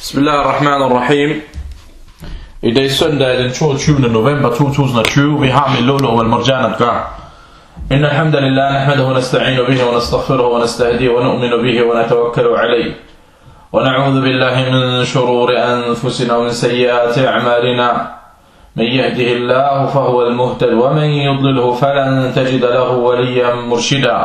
Bismillahirrahmanirrahim. I dag søndag den 22. november 2020. Vi har med Lulu wal Marjan at gøre. Inna alhamdulillah nahmaduhu wa nasta'inu bihi wa nastaghfiruhu wa nastahdihi wa nu'minu bihi wa natawakkalu alayhi. Wa na'udhu billahi min shururi anfusina wa min sayyiati a'malina. Man yahdihillahu fahuwa al-muhtad wa man yudlilhu falan tajida lahu waliyyan murshida.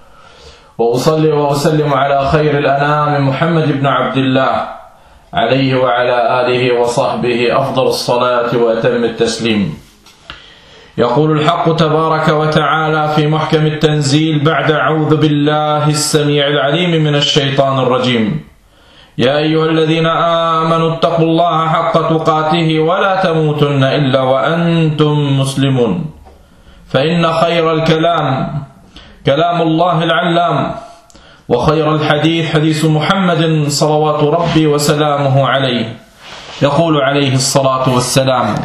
وأصلي وأسلم على خير الأنام محمد بن عبد الله عليه وعلى آله وصحبه أفضل الصلاة وأتم التسليم. يقول الحق تبارك وتعالى في محكم التنزيل بعد أعوذ بالله السميع العليم من الشيطان الرجيم. يا أيها الذين آمنوا اتقوا الله حق تقاته ولا تموتن إلا وأنتم مسلمون. فإن خير الكلام كلام الله العلام وخير الحديث حديث محمد صلوات ربي وسلامه عليه. يقول عليه الصلاة والسلام: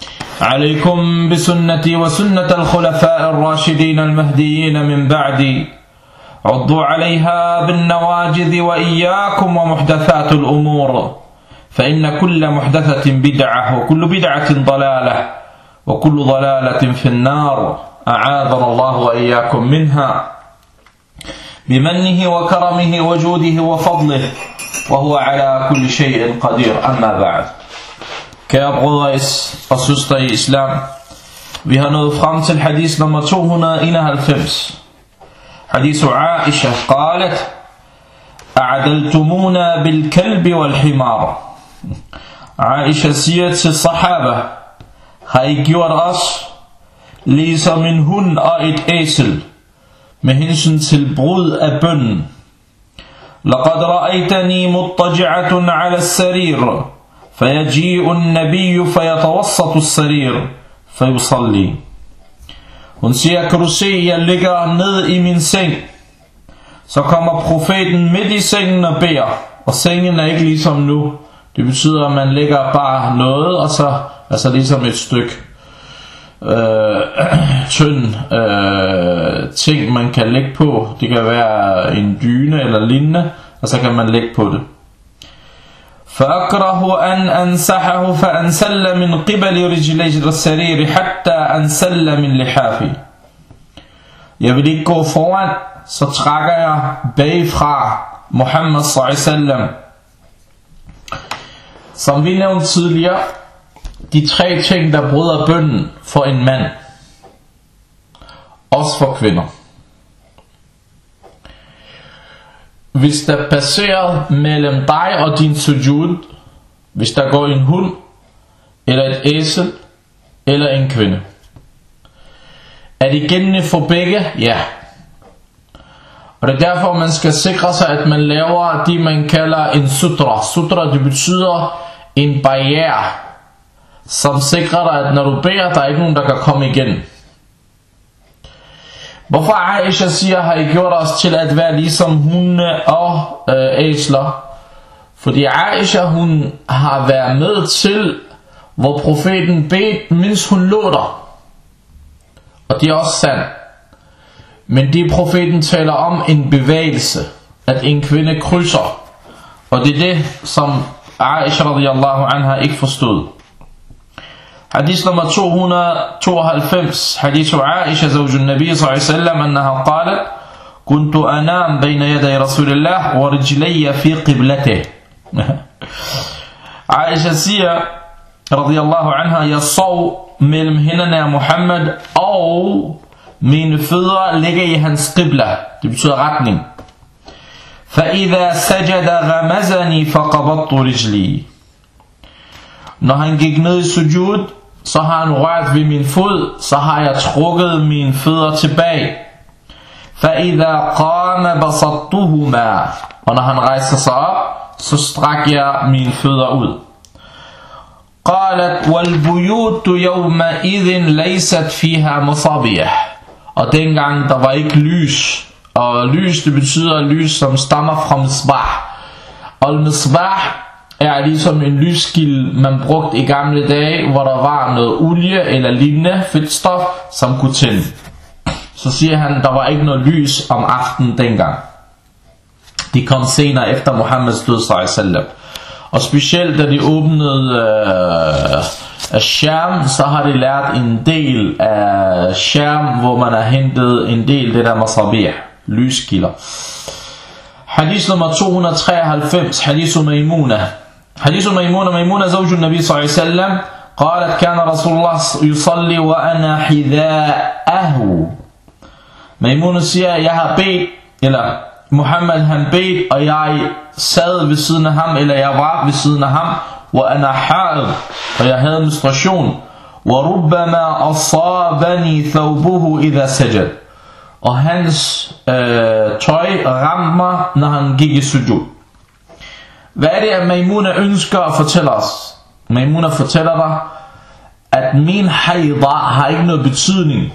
عليكم بسنتي وسنة الخلفاء الراشدين المهديين من بعدي عضوا عليها بالنواجذ وإياكم ومحدثات الأمور فإن كل محدثة بدعة وكل بدعة ضلالة وكل ضلالة في النار أعاذنا الله وإياكم منها بمنه وكرمه وجوده وفضله وهو على كل شيء قدير. أما بعد. Kære brødre og søstre i islam, vi har nået frem til hadith nummer 291. Hadith Aisha قالت: أعدلتمونا بالكلب والحمار. Aisha siger til sahaba: har I gjort os ligesom en hund og et æsel med hensyn til brud af bønnen? لقد رأيتني مضطجعة على السرير فيجيء النبي فيتوسط السرير فيصلي. Hun siger: kan du se, jeg ligger ned i min seng, så kommer profeten midt i sengen og beder. Og sengen er ikke ligesom nu. Det betyder, at man lægger bare noget, og så altså ligesom et stykke tynd ting man kan lægge på. Det kan være en dyne eller lignende, og så kan man lægge på det. فأكره أن أنسحه فأنسل من قبل رجلي السرير حتى أنسل من لحافي. Jeg vil ikke gå foran, så trækker jeg bagfra Muhammad sallallahu alaihi wasallam. Som vi nævnte tidligere, de tre ting, der bryder bønnen for en mand, også for kvinder. Hvis der passerer mellem dig og din sujud, hvis der går en hund, eller et æsel, eller en kvinde, er det gældende for begge? Ja. Og det er derfor, man skal sikre sig, at man laver det, man kalder en sutra. Sutra, det betyder en barriere, som sikrer dig, at når du beder, der er ikke nogen, der kan komme igen. Hvorfor Aisha siger, har I gjort os til at være ligesom hunde og æsler? Fordi Aisha, hun har været med til, hvor profeten bedte, mens hun lå der. Og det er også sandt. Men det profeten taler om en bevægelse, at en kvinde krydser. Og det er det, som Aisha radiyallahu anha ikke forstod. حديث نمبر 292 حديث عائشة زوج النبي صلى الله عليه وسلم أنها قالت: كنت أنام بين يدي رسول الله ورجلي في قبلته. Aisha siger radiyallahu anha: jeg sov mellem hænderne af Muhammad, og mine fødder ligger i hans qibla. Det betyder retning. فإذا سجد غمزني فقبضت رجلي. Når han gik ned i sujud, så har han rørt ved min fod, så har jeg trukket mine fødder tilbage. فإذا قام بسطتهما. Og når han rejser sig op, så strak jeg mine fødder ud. قالت: والبيوت يومئذ ليست فيها مصابيح. Og dengang der var ikke lys. Og lys, det betyder lys, som stammer fra misbah. Og misbah er ligesom en lyskilde, man brugte i gamle dage, hvor der var noget olie eller lignende fedtstof, som kunne tænde. Så siger han, der var ikke noget lys om aftenen dengang. De kom senere efter Muhammeds død sallallahu alaihi wasallam. Og specielt da de åbnede af Sham, så har de lært en del af Sham, hvor man har hentet en del det der masabih, lyskilder. Hadith nummer 293, hadith Maimuna. حديث ميمونة زوج النبي صلى الله عليه وسلم قالت كان رسول الله يصلي وأنا حذاءه. Maimuna siger, jeg har bedt, eller Muhammad han bedt, og jeg sad ved siden af ham, eller jeg var ved siden af ham, وأنا حائض, og jeg havde menstruation, وربما أصابني ثوبه إذا سجد, og hans tøj ramte mig, når han gik i sujud. Hvad er det, at Maimuna ønsker at fortælle os? Maimuna fortæller dig, at min haida har ikke noget betydning.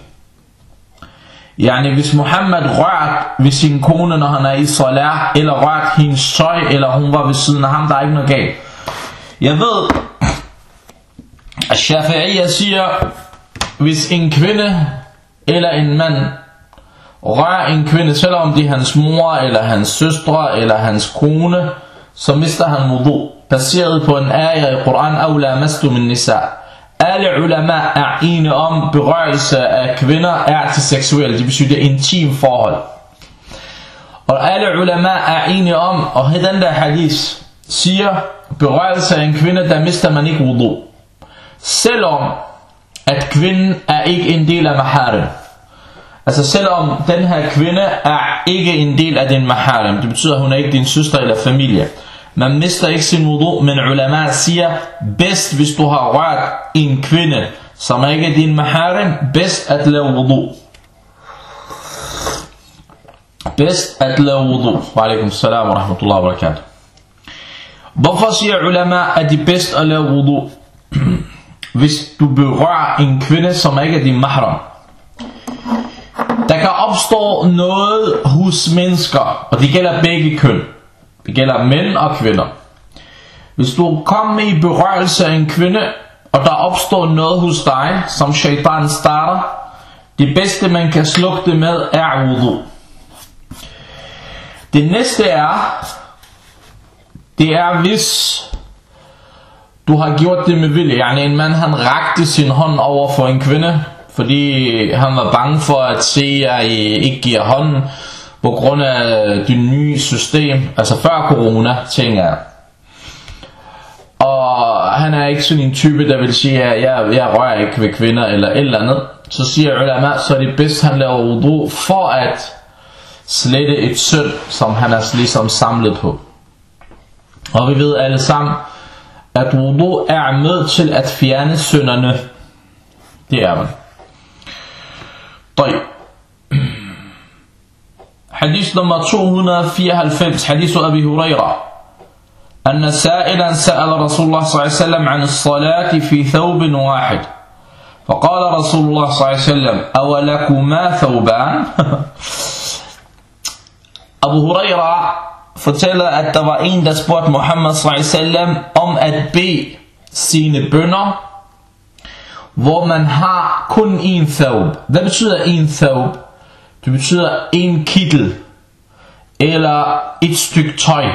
Hvis Muhammad rørt ved sin kone, når han er i salat, eller rørt hendes tøj, eller hun var ved siden af ham, der er ikke noget galt. Jeg ved, at Shafi'iyya siger, hvis en kvinde eller en mand rører en kvinde, selvom det er hans mor, eller hans søstre, eller hans kone, så mister han wudu, baseret på en ayah i Koran, أَوْ لَامَسْتُمْ النِّسَاء. Alle ulama er enige om, berørelse af kvinder er til seksuelt, det betyder intim forhold. Og alle ulama er enige om, og den der hadith siger, berørelse af en kvinde, der mister man ikke wudu, selvom at kvinden er ikke en del af maharim. Altså selvom den her kvinde er ikke en del af din maharim, det betyder at hun er ikke din søster eller familie, man mister ikke sin wudu, men ulama siger, bedst hvis du har rørt en kvinde, som er ikke din maharim, bedst at lave wudu. Bedst at lave wudu. Wa alaikum salam wa rahmatullahi wa barakatuh. Hvorfor siger ulama, at det er bedst at lave wudu, hvis du berører en kvinde, som ikke er din mahram? Der kan opstå noget hos mennesker, og det gælder begge køn. Det gælder mænd og kvinder. Hvis du kommer i berørelse af en kvinde, og der opstår noget hos dig, som shaitan starter, det bedste man kan slukke det med er wudu. Det næste er hvis du har gjort det med vilje. En mand han rakte sin hånd over for en kvinde, fordi han var bange for at se, at I ikke giver hånden på grund af det nye system, altså før corona, tænker jeg. Og han er ikke sådan en type, der vil sige, at jeg rører ikke ved kvinder eller et eller andet. Så siger ulama, så er det bedst, han laver wudu for at slette et synd, som han er ligesom samlet på. Og vi ved alle sammen, at wudu er med til at fjerne synderne. Det er man. طيب. حديث نمبر 294 حديث أبي هريرة أن سائلا سأل رسول الله صلى الله عليه وسلم عن الصلاة في ثوب واحد فقال رسول الله صلى الله عليه وسلم أولكما ثوبان. Abu Huraira fortæller, at der var en, der spurgte Muhammad sallallahu alaihi wasallam om at bede sine bønner, hvor man har kun en thawb. Hvad betyder en thawb? Det betyder en kittel eller et stykke tøj.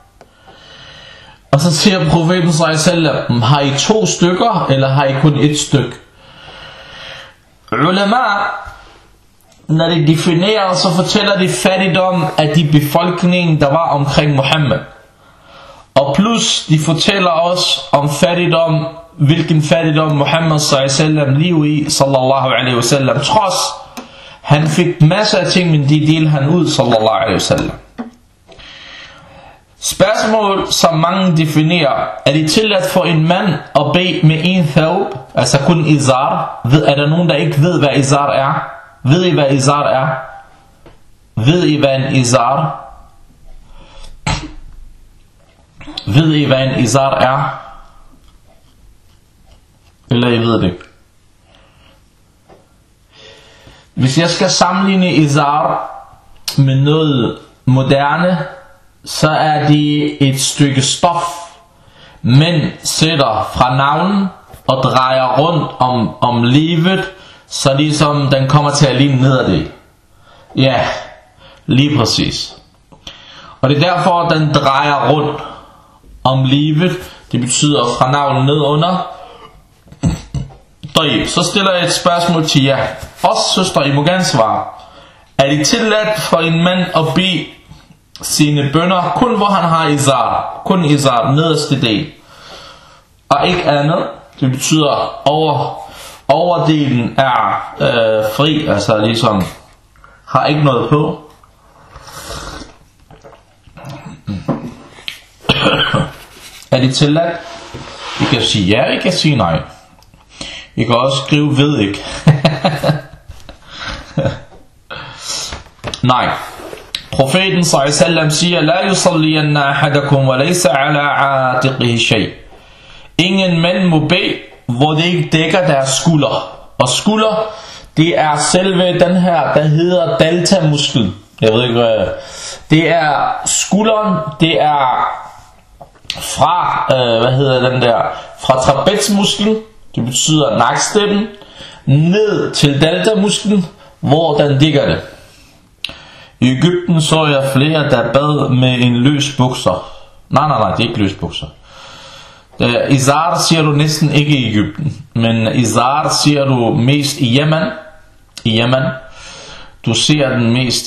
Og så siger profeten sallallahu alaihi wasallam, har I 2 stykker eller har I kun et stykke? Ulama, når de definerer, så fortæller de fattigdom af de befolkningen, der var omkring Muhammad. Og plus de fortæller os om fattigdom, hvilken fattigdom Muhammad sallallahu alaihi wasallam lever i, sallallahu alaihi wasallam, trods han fik masser af ting, men de delte han ud, sallallahu alaihi wasallam. Spørgsmål, som mange definerer, er det tilladt for en mand at bede med en thawb, altså kun izar? Er der nogen, der ikke ved, hvad izar er? Ved I, hvad izar er? Ved I, hvad en izar? Ved I, hvad en izar er? Eller I ved det ikke? Hvis jeg skal sammenligne izar med noget moderne, så er det et stykke stof, mænd sætter fra navlen og drejer rundt om livet, så ligesom den kommer til at ligne ned af det. Ja, lige præcis. Og det er derfor, den drejer rundt. om livet. Det betyder fra navlen ned under. Så stiller jeg et spørgsmål til jer. Også søster, I må gerne svare. Er det tilladt for en mand at bede sine bønner kun hvor han har izar? Kun izar, nederste del. Og ikke andet. Det betyder overdelen er fri. Altså ligesom har ikke noget på. Er det tilladt? I kan sige ja, I kan sige nej. I kan også skrive ved ikke. Nej. Profeten sallallahu siger: La yusalliyanna ahadakum wa laysa ala atiqihi shay. Ingen mænd må bede, hvor det ikke dækker deres skulder. Og skulder, det er selve den her, der hedder delta-muskel. Jeg ved ikke hvad. Det er skulderen, det er fra, fra trapezmusklen, det betyder naksteppen, ned til delta-musklen, hvor den ligger det. I Egypten så jeg flere, der bad med en løs bukser. Nej, det er ikke løs bukser. Izar siger du næsten ikke i Egypten, men izar siger du mest i Yemen. Du ser den mest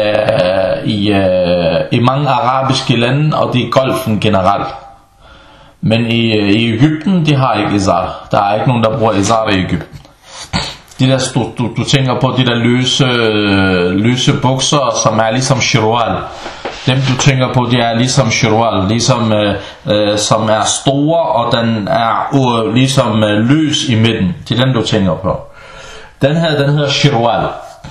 i mange arabiske lande, og det er golfen generelt. Men i Egypten, de har ikke izar. Der er ikke nogen, der bruger izar i Egypten. De der, du tænker på de der løse bukser, som er ligesom shirwal. Dem du tænker på, de er ligesom shirwal, ligesom, som er store, og den er ligesom løs i midten. Det er den du tænker på. Den hedder shirwal.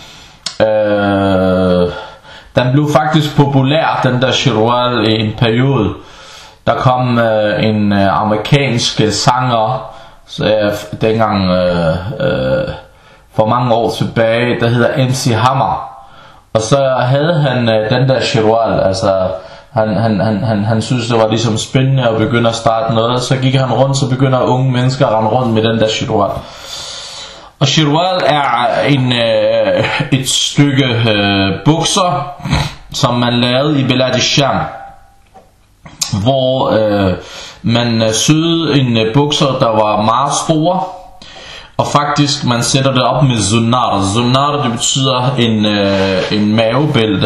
Den blev faktisk populær, den der shirwal, i en periode. Der kom en amerikansk sanger, dengang for mange år tilbage, der hedder MC Hammer. Og så havde han den der shirwal, altså han synes det var ligesom spændende at begynde at starte noget. Så gik han rundt, så begynder unge mennesker at rende rundt med den der shirwal. Og shirwal er et stykke bukser, som man lavede i Bilad al-Sham, hvor man syede en bukser, der var meget store. Og faktisk man sætter det op med zunar. Zunar, det betyder en mavebælte.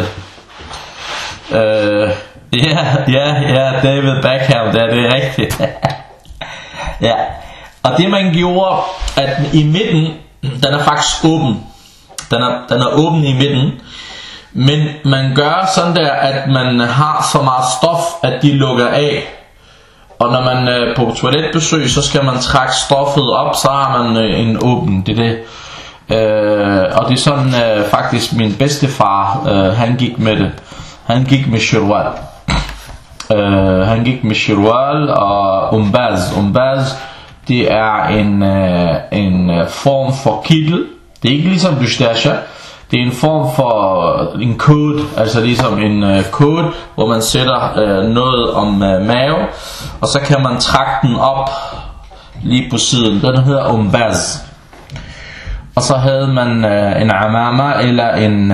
Ja, David Beckham, det er rigtigt. Ja. Og det man gjorde, at i midten, den er faktisk åben. Den er åben i midten. Men man gør sådan der, at man har så meget stof, at de lukker af. Og når man på toiletbesøg, så skal man trække stoffet op, så har man en åben. Det er det. Og det er sådan faktisk min bedstefar, han gik med det. Han gik med shirwal. Han gik med shirwal og umbaz. Det er en form for kittel. Det er ikke ligesom bystasha. Det er en form for en kode, altså ligesom en kode, hvor man sætter noget om mave, og så kan man trække den op lige på siden. Den hedder umbaz. Og så havde man en amama eller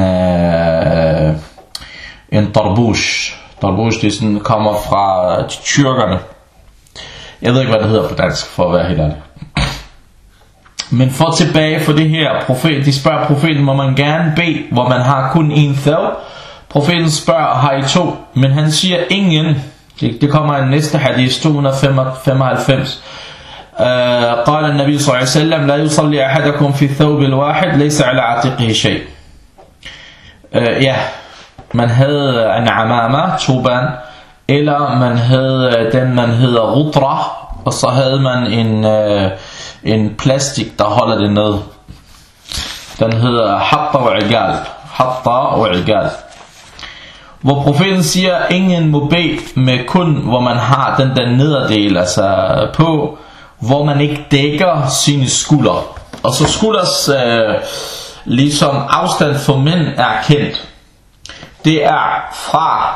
en tarbush. Tarbush, det sådan kommer fra tyrkerne. Jeg ved ikke hvad det hedder på dansk, for at være helt ærlig. Men for tilbage for det her, de spørger profeten, må man gerne bede, hvor man har kun en thaw. Profeten spørger, har I to? Men han siger ingen. Det kommer i næste hadith, 295. قال النبي صلى الله عليه وسلم لا يصلي أحدكم في الثوب الواحد ليس على عاتقه شيء. Ja, man havde en amama, tuban, eller man havde den man hedder rutra, og så havde man en plastik, der holder det ned. Den hedder hatta og igal. Hvor profeten siger, ingen må bede med kun, hvor man har den der nederdel, altså på, hvor man ikke dækker sine skulder. Og så skulders ligesom afstand for mænd er kendt. Det er fra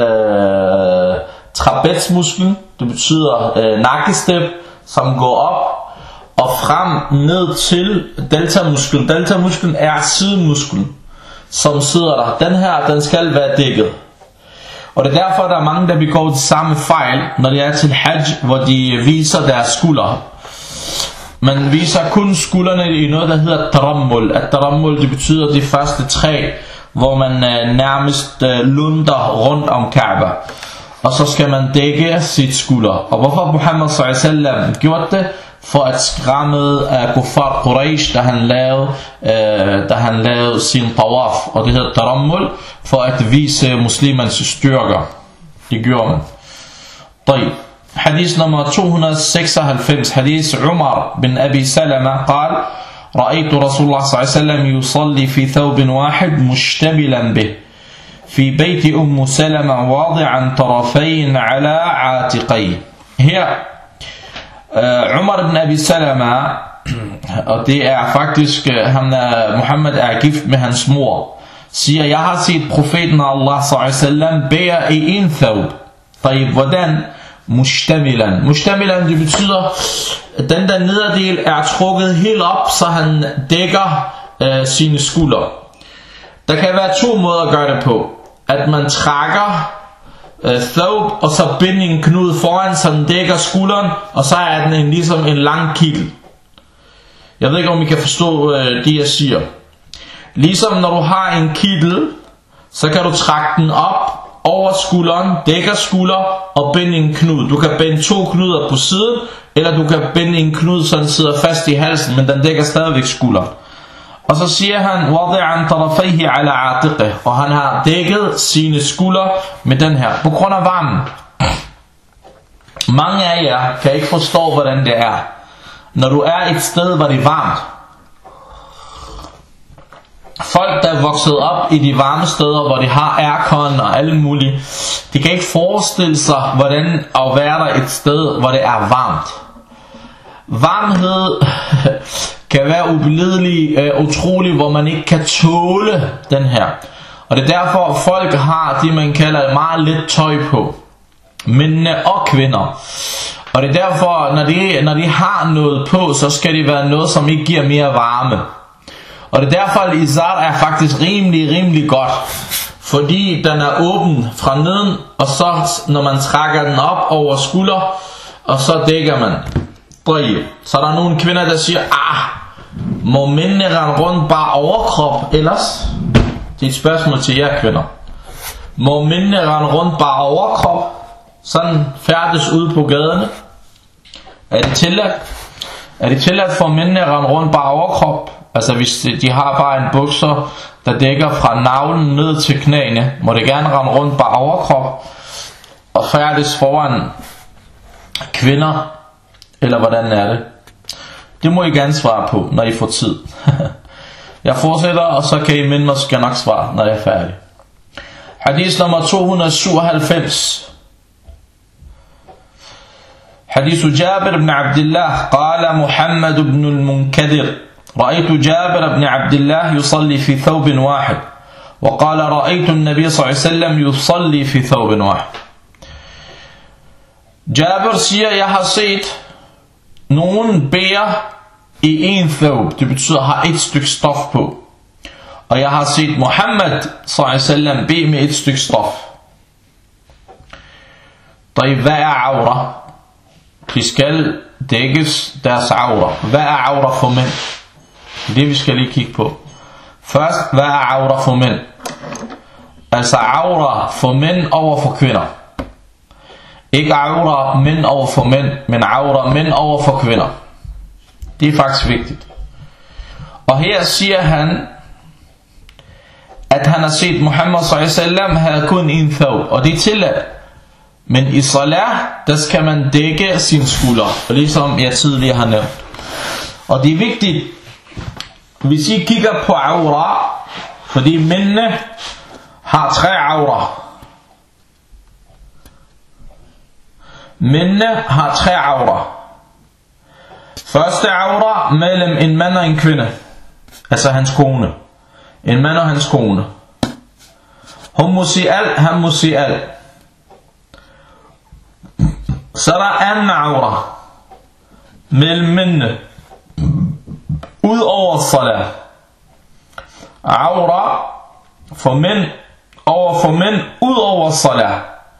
trapezmusklen, det betyder nakkestep, som går op og frem ned til deltamusklen. Deltamusklen er sidemusklen, som sidder der. Den her, den skal være dækket. Og det er derfor, der er mange, der begår det samme fejl, når det er til hajj, hvor de viser deres skuldre. Man viser kun skuldrene i noget, der hedder tarammul. At tarammul, det betyder de første 3, hvor man nærmest lunder rundt om Kaaba. Og så skal man dække sit skulder. Og hvorfor Muhammad s.a.v. gjorde det? For at skræmme kuffar Quraysh, da han lavede sin tawaf. Og det hedder tarammul, for at vise muslimans styrker. Det gjorde man. طيب. حديث نمبر 296 حديث عمر بن أبي سلمة قال رأيت رسول الله صلى الله عليه وسلم يصلي في ثوب واحد مشتملا به في بيت أم سلمة واضعا طرفين على عاتقيه. Her Umar ibn Abi Salama, og det er faktisk Muhammad er gift med hans mor, siger, jeg har set profeten Allah sallallahu alaihi wasallam bære i en thawb. Hvordan? Mustamilan. Mustamilan, det betyder, at den der nederdel er trukket helt op, så han dækker sine skuldre. Der kan være 2 måder at gøre det på. At man trækker thawb, og så binder en knude foran, så den dækker skulderen, og så er den ligesom en lang kittel. Jeg ved ikke, om I kan forstå det, jeg siger. Ligesom når du har en kittel, så kan du trække den op over skulderen, dækker skulder og binde en knude. Du kan binde 2 knuder på siden, eller du kan binde en knude, så den sidder fast i halsen, men den dækker stadigvæk skulderen. Og så siger han, wadi'an tarafayhi ala atiqih, og han har dækket sine skuldre med den her, på grund af varmen. Mange af jer kan ikke forstå, hvordan det er, når du er et sted, hvor det er varmt. Folk, der er vokset op i de varme steder, hvor de har aircon og alle mulige, de kan ikke forestille sig, hvordan at være der et sted, hvor det er varmt. Varmhed kan være ubelidelig, utrolig, hvor man ikke kan tåle den her. Og det er derfor, at folk har det, man kalder meget lidt tøj på. Mændene og kvinder. Og det er derfor, når de har noget på, så skal det være noget, som ikke giver mere varme. Og det er derfor, at izar er faktisk rimelig godt. Fordi den er åben fra neden, og så når man trækker den op over skulder, og så dækker man. Så er der nogle kvinder, der siger, må mændene rende rundt bare overkrop ellers? Det er et spørgsmål til jer kvinder. Må mændene rende rundt bare overkrop? Sådan færdes ude på gaderne? Er det tilladt? Er det tilladt for mændene at rende rundt bare overkrop? Altså hvis de har bare en bukser, der dækker fra navlen ned til knæene, må det gerne rende rundt bare overkrop og færdes foran kvinder? Eller hvordan er det? Det må I gerne svare på, når I får tid. Jeg fortsætter, og så kan I minde mig, skal nok svare, når jeg er færdig. Hadith nummer 297. حديث جابر بن عبد الله قال محمد بن المنكدر رأيت جابر بن عبد الله يصلي في ثوب واحد وقال رأيت النبي صلى الله عليه وسلم يصلي في ثوب واحد. Jabir siger, jeg har set nogen bære i en thawb, det betyder har et stykke stof på, og jeg har set Muhammad sallallahu alaihi wasallam bede med et stykke stof. Hvad er aura? De skal dækkes deres aura. Hvad er aura for mænd? Det vi skal lige kigge på. Først, hvad er aura for mænd? Altså aura for mænd over for kvinder. Ikke aura mænd over for mænd, men aura mænd over for kvinder. Det er faktisk vigtigt. Og her siger han, at han har set Muhammad sallallahu alaihi wasallam havde kun en thawb, og det er tilladt. Men i salah, der skal man dække sin skulder, ligesom jeg tidligere har nævnt. Og det er vigtigt, hvis I kigger på aura, fordi mændene har 3 aura. Mændene har 3 aura. Første aura mellem en mand og en kvinde, altså hans kone. En mand og hans kone. Hun må sige alt, han må sige alt. Så der er anden aura mellem mændene ud over salat. Aura for mænd over for mænd ud over salat.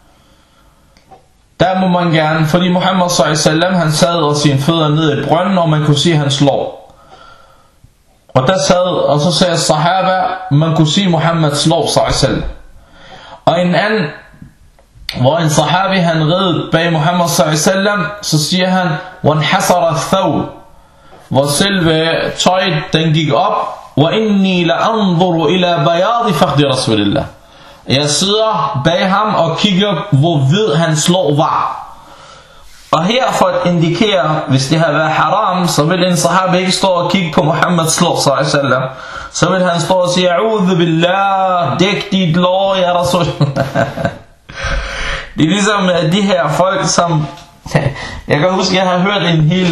Der må man gerne, fordi Muhammad s.a.w. han sad og sine fødder ned i brønden, og man kunne se hans lår. Og der sad, og så sagde sahaba, man kunne se Muhammad slår s.a.w. Og en anden, hvor en sahabi han red bag Muhammad s.a.w., så siger han, وَانْحَسَرَ الثَّوْ, hvor selve tøjet den gik op, وَإِنِّي لَأَنْظُرُ إِلَى بَيَاضِ فَخْدِ رَسُولِ اللَّهِ. Jeg sidder bag ham og kigger, hvor hvid hans lår var. Og her for at indikere, hvis det havde været haram, så ville en sahabi ikke stå og kigge på Muhammads lår, s.a.w. Så ville han stå og sige, A'udhu billah, dæk dit lår, ja Rasul. Det er ligesom de her folk, som... Jeg kan huske, jeg har hørt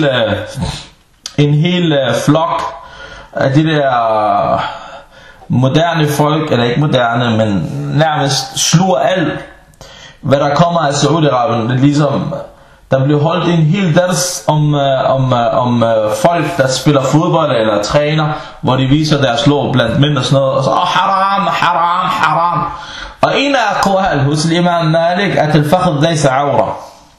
en hel flok af de der moderne folk, eller ikke moderne, men nærmest sluger alt, hvad der kommer af Saudi-Arabien. Det er ligesom, der bliver holdt en hel dans om folk, der spiller fodbold eller træner, hvor de viser deres lår blandt mænd og sådan noget, og så haram, haram, haram. Og en af aqwal hos Imam Malik, at al-fakhd laysa awra.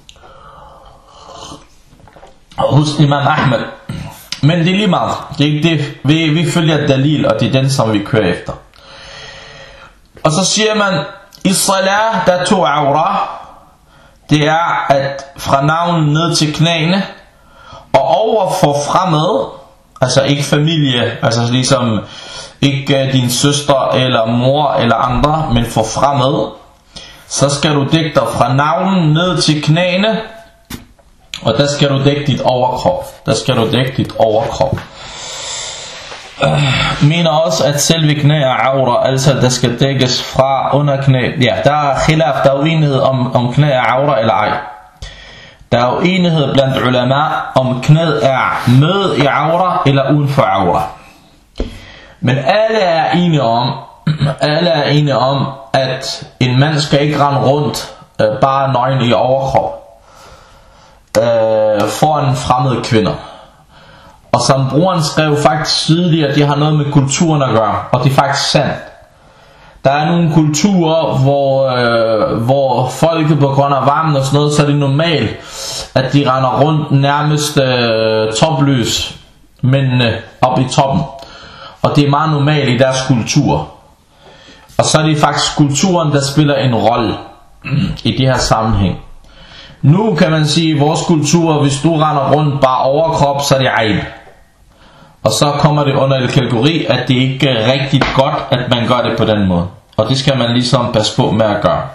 Hos Imam Ahmed. Men det er lige meget. Det er ikke det. Vi følger dalil, og det er den, som vi kører efter. Og så siger man, i salat, der er 2 awra. Det er, at fra navlen ned til knæene, og over for fremad, altså ikke familie, altså ligesom ikke din søster eller mor eller andre, men for fremad, så skal du dække dig fra navlen ned til knæene, og der skal du dække dit overkrop. Der skal du dække dit overkrop. Mener også, at selve knæ er aura, altså der skal dækkes fra under knæ. Ja, der er khilaf, der er uenighed om knæ er aura eller ej. Der er uenighed blandt ulama, om knæet er med i aura eller uden for aura. Men alle er enige om, at en mand skal ikke rende rundt bare nøgen i overkrop foran fremmede kvinder. Og som brugeren skrev faktisk tydeligt, at det har noget med kulturen at gøre, og det er faktisk sandt. Der er nogle kulturer, hvor folket på grund af varmen og sådan noget, så er det normalt, at de render rundt nærmest topløs, mændene op i toppen. Og det er meget normalt i deres kultur. Og så er det faktisk kulturen, der spiller en rolle i det her sammenhæng. Nu kan man sige, at vores kultur, hvis du render rundt bare overkrop, så er det ejl. Og så kommer det under en kategori, at det ikke er rigtig godt, at man gør det på den måde. Og det skal man ligesom passe på med at gøre.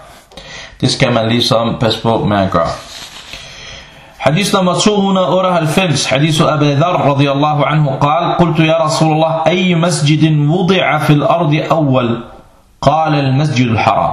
حديث نمبر 298 حديث أبي ذر رضي الله عنه قال قلت يا رسول الله أي مسجد وضع في الأرض أول قال المسجد الحرام.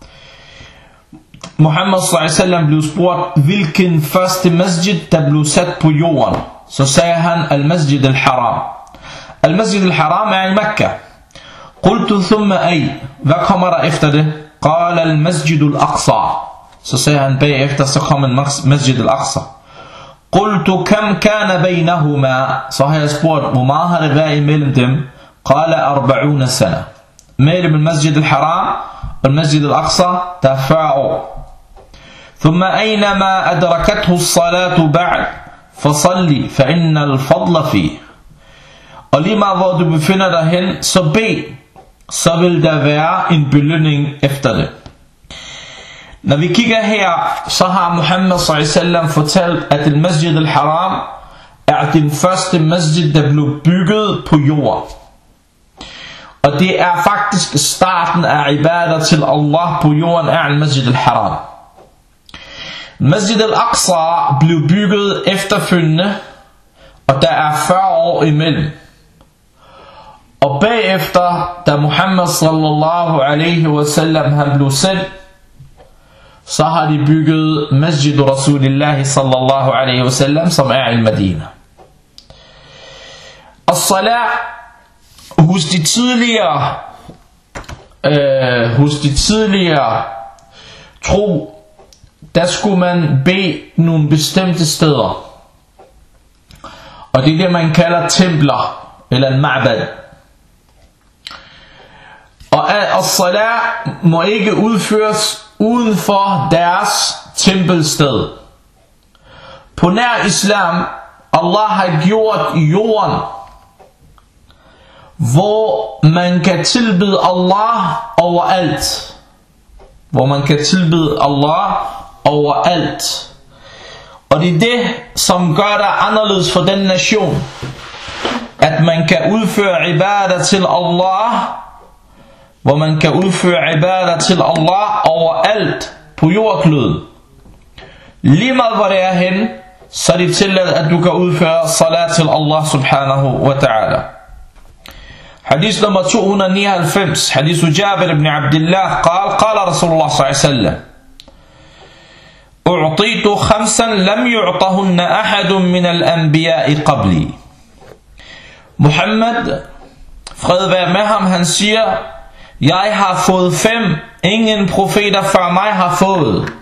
Muhammad s.a.w. blev spurgt, hvilken første masjid der blev sat på jorden. Så sagde han al-masjid al-haram. Al-masjid al-haram er i Mekka. Qultu thumma ay, hvad kommer der efter det? Qala al-masjid al-aqsa. Så sagde han bagefter, så kom en masjid al-aqsa. Qultu kam kana baynahuma. Så har jeg spurgt, hvor meget har det været imellem dem? Qala 40 sana. Mellem al-masjid al-haram og al-masjid al-aqsa, der er 40 år. ثم أينما أدركته الصلاة بعد فصلي فإن الفضل فيه. Og lige meget hvor du befinder dig hen, så bed, så vil der være en belønning efter det. Når vi kigger her, så har Muhammad s.a.w. fortalt, at al-Masjid al-Haram er den første masjid, der blev bygget på jorden. Og det er faktisk starten af ibadah til Allah på jorden, er al-Masjid al-Haram. Masjid al-Aqsa blev bygget efterfølgende, og der er 40 år imellem. Og bagefter, da Muhammad sallallahu alaihi wasallam han blev sendt, så har de bygget Masjid Rasulillah sallallahu alaihi wasallam, som er i Medina. Og salat hos de tidligere tro, der skulle man bede nogle bestemte steder. Og det er det man kalder templer, eller en ma'bad. Og as-salat må ikke udføres uden for deres tempelsted. På nær islam, Allah har gjort jorden, hvor man kan tilbede Allah overalt. Hvor man kan tilbede Allah overalt. Og det er det, som gør det anderledes for den nation. At man kan udføre ibadah til Allah, hvor man kan udføre ibadah til Allah overalt på jordkloden. Lige meget hvor det er hen, så er det tilladt, at du kan udføre salat til Allah subhanahu wa ta'ala. Hadith nummer 299, hadith Jabir ibn Abdullah, قال رسول الله صلى الله عليه وسلم: أعطيت خمسا لم يعطهن أحد من الأنبياء قبلي. Muhammad, fred være med ham, han siger: jeg har fået 5, ingen profeter før mig har fået.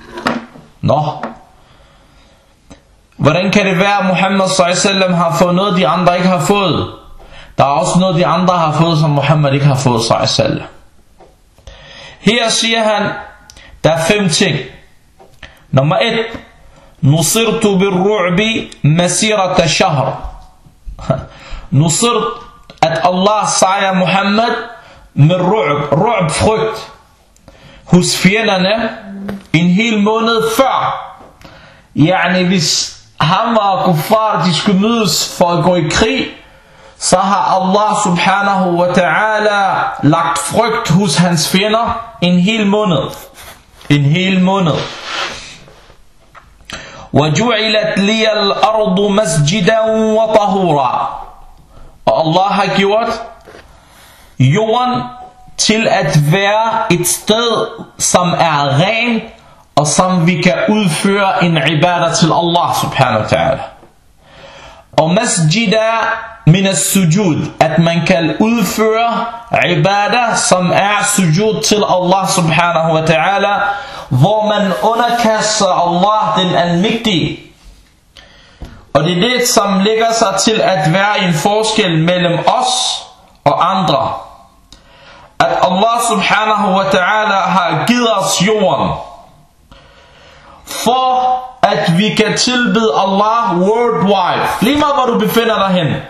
Hvordan kan det være, at Muhammad sallallahu alaihi wasallam har fået noget, de andre ikke har fået? Der er også noget, de andre har fået, som Muhammad ikke har fået sallallahu alaihi wasallam. Her siger han, der er 5 ting. Nummer 1: Nusirtu birru'bi masirata shahr. Nusirt, at Allah sejrer Muhammad med ru'b, frygt, hos fjenderne en hel måned før. Yani hvis han og kuffar, de skulle mødes for at gå i krig, så har Allah subhanahu wa ta'ala lagt frygt hos hans fjender en hel måned. En hel måned. وَجُعِلَتْ لِيَ الْأَرْضُ مَسْجِدًا وَطَهُورًا. Og Allah har gjort jorden til at være et sted, som er ren, og som vi kan udføre en ibadah til Allah subhanahu wa ta'ala. Og masjida min as-sujud, at man kan udføre ibadah, som er sujud til Allah subhanahu wa ta'ala, hvor man underkaster Allah den almægtige. Og det er det, som lægger sig til at være en forskel mellem os og andre. At Allah subhanahu wa ta'ala har givet os jorden, for at vi kan tilbede Allah worldwide. Lige meget hvor du befinder dig hen.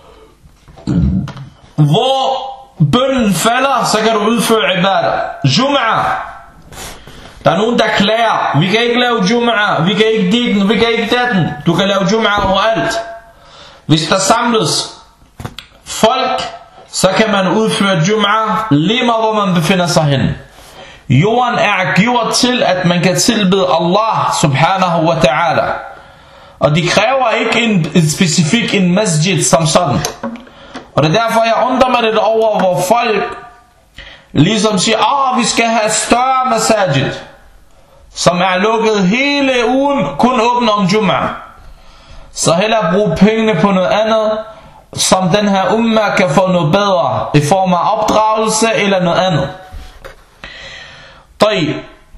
Hvor bønnen falder, så kan du udføre ibadah. Jum'ah. Der er nogen, der klager: vi kan ikke lave Jum'ah, vi kan ikke ditten, vi kan ikke datten. Du kan lave Jum'ah overalt. Hvis der samles folk, så kan man udføre Jum'ah lige meget hvor man befinder sig hen. Jorden er gjort til, at man kan tilbede Allah subhanahu wa ta'ala. Og de kræver ikke en specifik en masjid som sådan. Og det er derfor, jeg undrer mig lidt over, hvor folk ligesom siger: vi skal have større masajid, som er lukket hele ugen, kun åbne om Jum'ah. Så hellere bruge pengene på noget andet, som den her ummah kan få noget bedre, i form af opdragelse eller noget andet. طيب.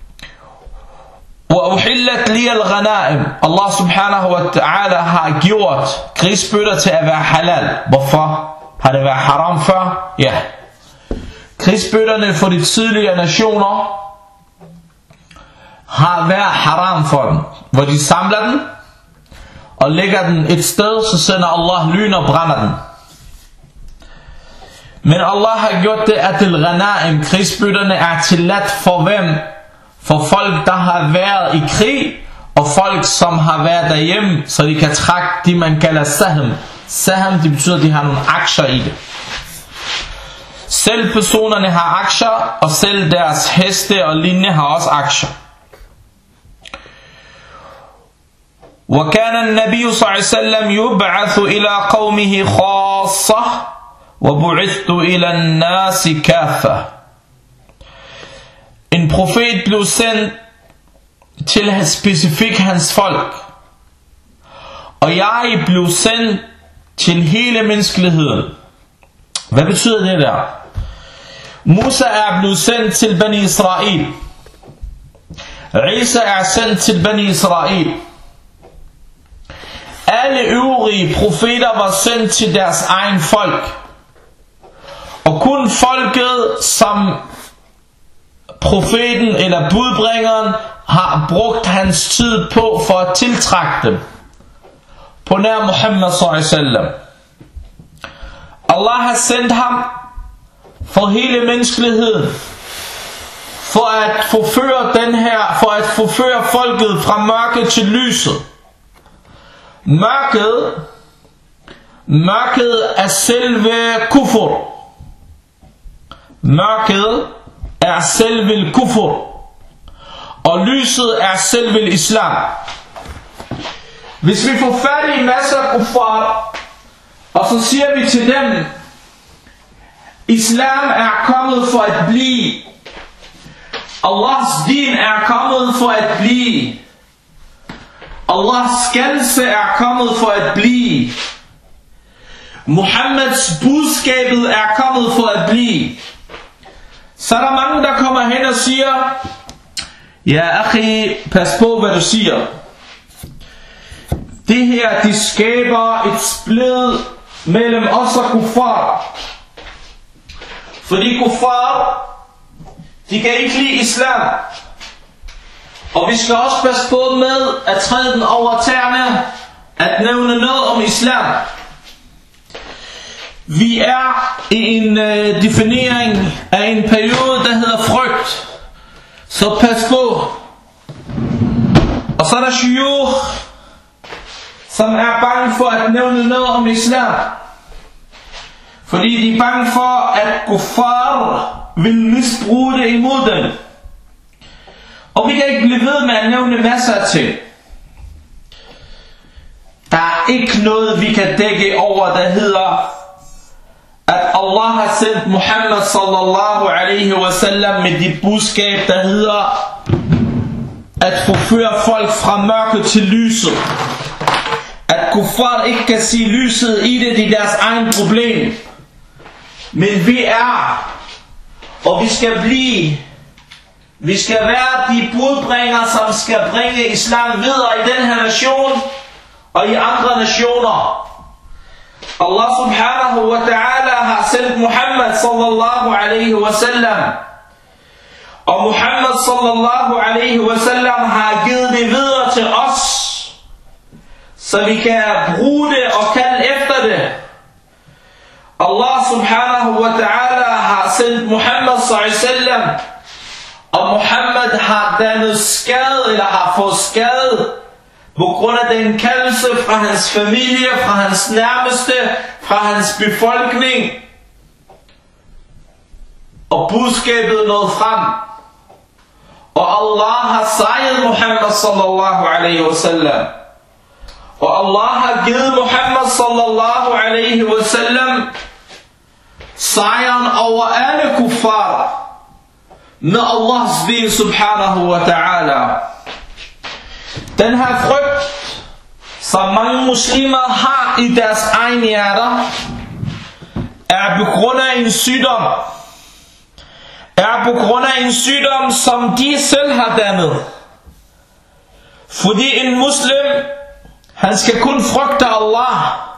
وأحلت لي الغنائم. Allah subhanahu wa ta'ala har gjort krigsbytter til at være halal. Hvorfor? Har det været haram før? Ja. Krigsbytterne for de tidligere nationer har været haram for dem, hvor de samler den og lægger den et sted, så sender Allah lyn og brænder den. Men Allah har gjort det, at al-ghanaim, krigsbytterne, er tilladt for hvem? For folk, der har været i krig, og folk, som har været derhjemme, så de kan trække det, man kalder sahm. Sahm, det betyder, at de har nogle aktier i det. Selv personerne har aktier, og selv deres heste og lignende har også aktier. وكان النبي صلى الله عليه وسلم يبعث إلى قومه خاصة وبعثت إلى الناس كافة. En profet blev sendt til specifikt hans folk, og jeg blev sendt til hele menneskeligheden. Hvad betyder det der? Musa er blevet sendt til Bani Israel. Isa er sendt til Bani Israel. Alle øvrige profeter var sendt til deres egen folk. Og kun folket, som profeten eller budbringeren har brugt hans tid på for at tiltrække dem på nær Muhammad sallallahu alaihi wasallam. Allah har sendt ham for hele menneskeligheden, for at forføre folket fra mørket til lyset. Mørket er selve kufur. Mørket er selve kufur, og lyset er selve islam. Hvis vi får fat i masser af kuffar, og så siger vi til dem, islam er kommet for at blive, Allahs din er kommet for at blive, Allahs skaldelse er kommet for at blive, Muhammeds budskabet er kommet for at blive, så er der mange, der kommer hen og siger, ja akhi, pas på hvad du siger. Det her, de skaber et splid mellem os og kuffar. Fordi kuffar, de kan ikke lide islam. Og vi skal også passe på med at træde den over tæerne, at nævne noget om islam. Vi er i en definering af en periode, der hedder frygt. Så pas på. Og så er der shuyukh, som er bange for at nævne noget om islam. Fordi de er bange for, at kuffar vil misbruge det imod dem. Og vi kan ikke blive ved med at nævne masser af ting. Der er ikke noget, vi kan dække over, der hedder, at Allah har sendt Muhammad sallallahu alaihi wasallam med det budskab, der hedder, at forføre folk fra mørket til lyset. At kuffar ikke kan se lyset i det, det er deres egen problem. Men vi er, og vi skal blive, vi skal være de budbringere, som skal bringe islam videre i den her nation og i andre nationer. Allah subhanahu wa ta'ala har sendt Muhammad sallallahu alaihi wasallam, og Muhammad sallallahu alaihi wasallam har givet det videre til os, så vi kan bruge det og kalde efter det. Allah subhanahu wa ta'ala har sendt Muhammad sallallahu alaihi wasallam, og Muhammad har dannet skade, eller har fået skade, på grund af den kaldelse fra hans familie, fra hans nærmeste, fra hans befolkning. Og budskabet nåede frem. Og Allah har sejret Muhammad sallallahu alaihi wasallam. Og Allah har givet Muhammad sallallahu alaihi wasallam sejren over alle kuffar med Allahs din subhanahu wa ta'ala. Den her frygt, som mange muslimer har i deres egen hjerter, er på grund af en sygdom. Er på grund af en sygdom, som de selv har dannet. Fordi en muslim, han skal kun frygte Allah.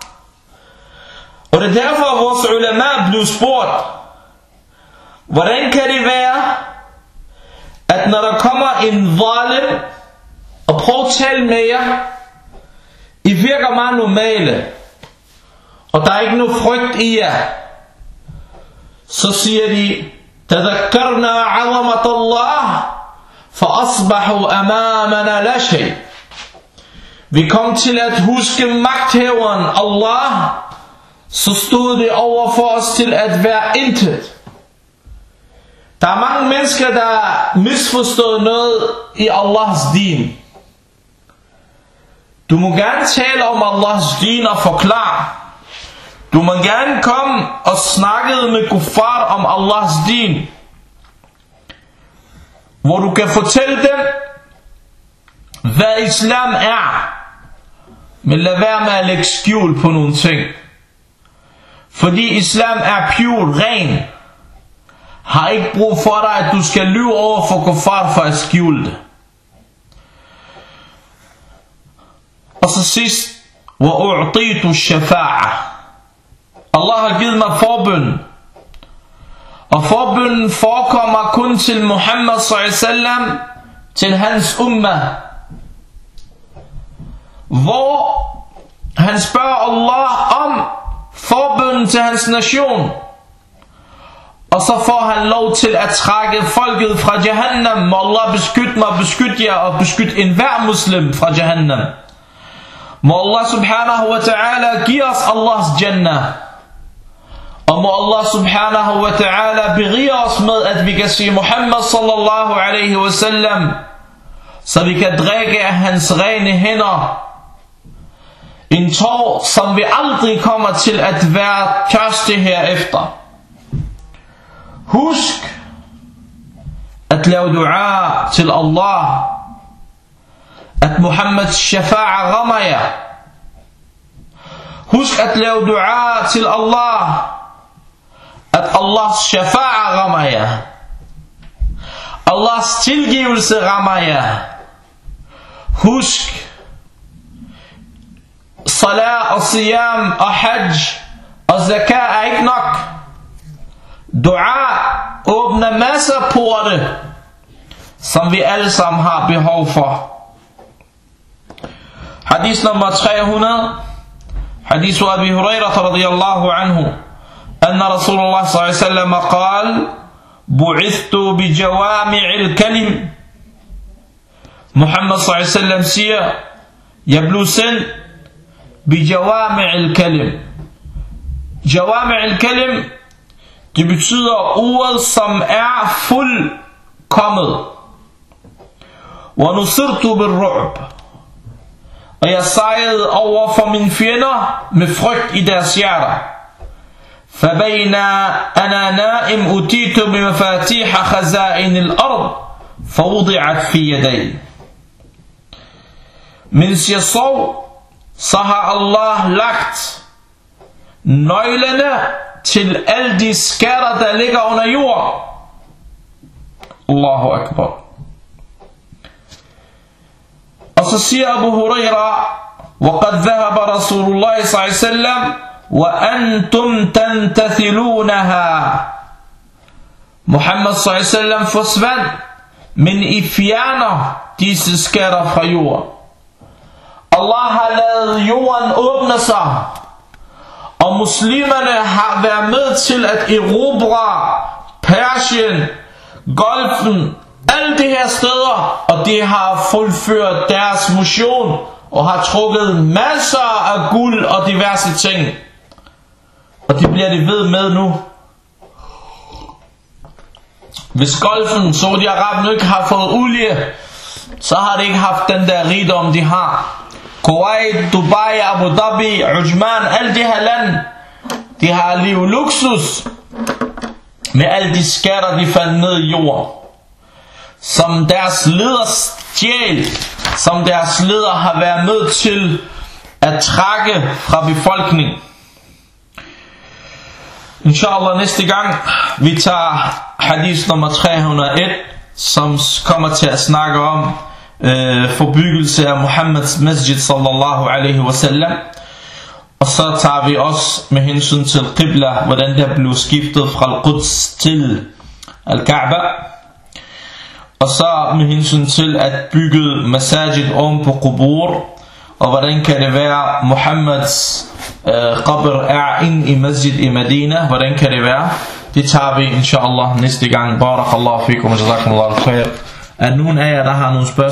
Og det er derfor, vores ulama blev spurgt, hvordan kan det være, at når der kommer en zalim og prøver at tale med jer, I virker meget normale, og der er ikke noget frygt i jer, så siger de, تذكرنا عظمة الله فأصبحوا أمامنا لا شيء. Vi kom til at huske magthaveren Allah, så stod det over for os til at være intet. Der er mange mennesker, der misforstår noget i Allahs din. Du må gerne tale om Allahs din og forklare. Du må gerne komme og snakke med kuffar om Allahs din, hvor du kan fortælle dem, hvad islam er. Men lad være med at lægge skjul på nogle ting. Fordi islam er pure, ren. Har ikke brug for dig, at du skal lyve over for kuffar for at skjule det. Og så sidst, وَأُعْطِيتُ الشَّفَاعَةِ. Allah har givet mig forbøn. Og forbønnen forekommer kun til Muhammad sallallahu, til hans umma, hvor han spørger Allah om forbønnen til hans nation, og så får han lov til at trække folket fra Jahannam. Må Allah beskytte mig, beskytte jer og beskytte enhver muslim fra Jahannam. Må Allah subhanahu wa ta'ala give os Allahs Jannah. Og må Allah subhanahu wa ta'ala berige os med, at vi kan sige Muhammad sallallahu alaihi wasallam, så vi kan drikke af hans rene hænder. En tår, som vi aldrig kommer til at være tørste herefter. Husk at lave dua til Allah, at Muhammeds shafa'a rammer jer. Husk at lave dua til Allah, at Allahs shafa'a rammer jer. Allahs tilgivelse rammer jer. Husk, salat og siyam og hajj og zakat er ikke nok. Dua åbner masser porte, som vi alle sammen har behov for. Hadith nummer 300. Hadith Abi Hurairah radiyallahu anhu, أن رسول الله صلى الله عليه وسلم قال: بعثت بجوامع الكلم. Muhammad sallallahu alaihi wasallam siger: jeg blev sendt bijawami' al-kalim. Jawami' al-kalim, det betyder ordet, som er fuldkommet. Wa nusirtu bil-ru'b, og jeg sejrede over for mine fjender med frygt i deres hjerter. فبينا أنا نائم أتيت بمفاتيح خزائن الأرض فوضعت في يدي. Mens jeg sov, så har Allah lagt nøglerne til alle de skatter, der ligger under jorden. Allahu Akbar. Og så siger Abu Hurairah: وقد ذهب رسول الله صلى الله عليه وسلم وأنتم تنتثلونها. Muhammad sallallahu alaihi wasallam forsvandt, men I fjerner disse skatter fra jorden. Allah har lavet jorden åbne sig, og muslimerne har været med til at erobre Persien, Golfen, alle de her steder, og de har fuldført deres mission og har trukket masser af guld og diverse ting. Og det bliver de ved med nu. Hvis Golfen, Saudi-Arabien, ikke har fået olie, så har de ikke haft den der rigdom, de har. Kuwait, Dubai, Abu Dhabi, Ujman, alle de her lande, de har livet luksus med alle de skatter, de fandt ned i jorden, som deres leder stjæl, som deres leder har været med til at trække fra befolkningen. Inshallah, næste gang vi tager hadith nummer 301, som kommer til at snakke om forbyggelse af Muhammeds masjid sallallahu alaihi wasallam. Og så tager vi også med hensyn til Qibla, hvordan der blev skiftet fra Al-Quds til Al-Kaaba. Og så med hensyn til at bygge masajid om på qubur, og hvordan kan det være Muhammeds qabr er inde i masjid i Medina, hvordan kan det være? Det tager vi inshallah næste gang. Barakallahu fikum wa jazakumullahu khair. Er nogen af jer, der har nogle spørgsmål?